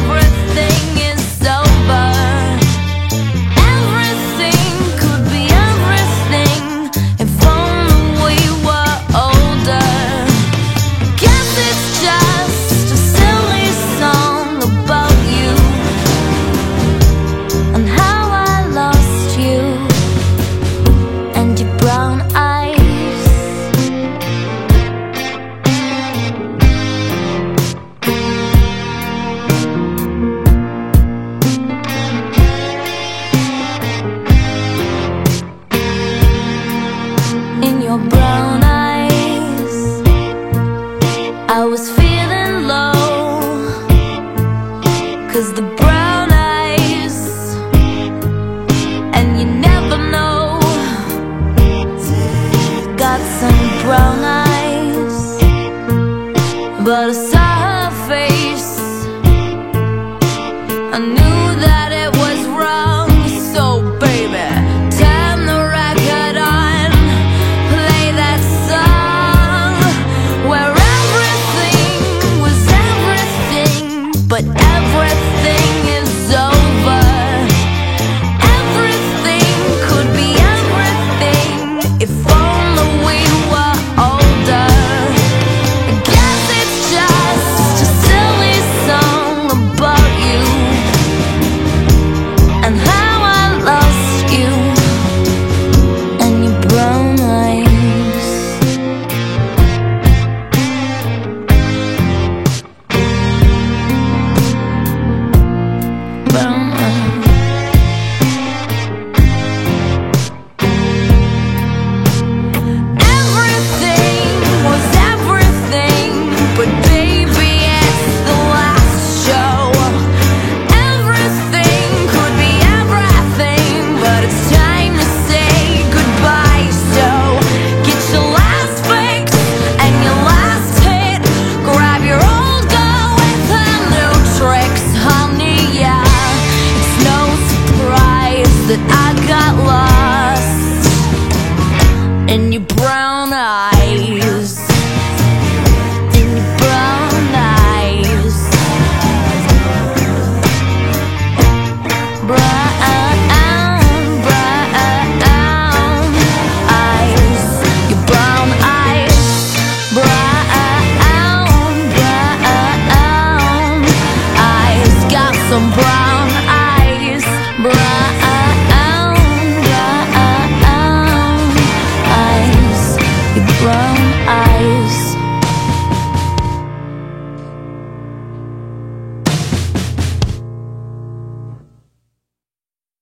your brown eyes, I was feeling low, 'cause the brown eyes, and you never know, got some brown eyes. But I saw her face, I knew that it was wrong. So baby, turn the record on, play that song where everything was everything, but everything is over. Everything could be everything if only we were older. I guess it's just a silly song about you and how I lost you and your brown eyes. Brown eyes. Everything was everything, but baby, it's the last show. Everything could be everything, but it's time to say goodbye. So get your last fix and your last hit, grab your old girl with her new tricks, honey. Yeah, it's no surprise that I got lost in your brown eyes. In your brown eyes. Brown eyes. Your brown eyes. Brown eyes. Got some brown